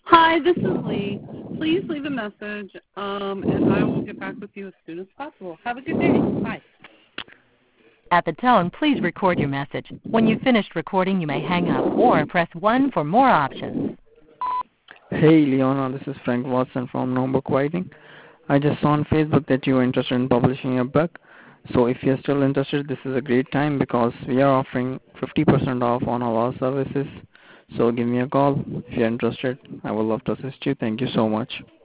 Hi, this is Lee. Please leave a message, and I will get back with you as soon as possible. Have a good day. Bye. At the tone, please record your message. When you've finished recording, you may hang up or press 1 for more options. Hey Leona, this is Frank Watson from No Book Writing. I just saw on Facebook that you are interested in publishing a book. So if you're still interested, this is a great time because we are offering 50% off on all our services. So give me a call if you're interested. I would love to assist you. Thank you so much.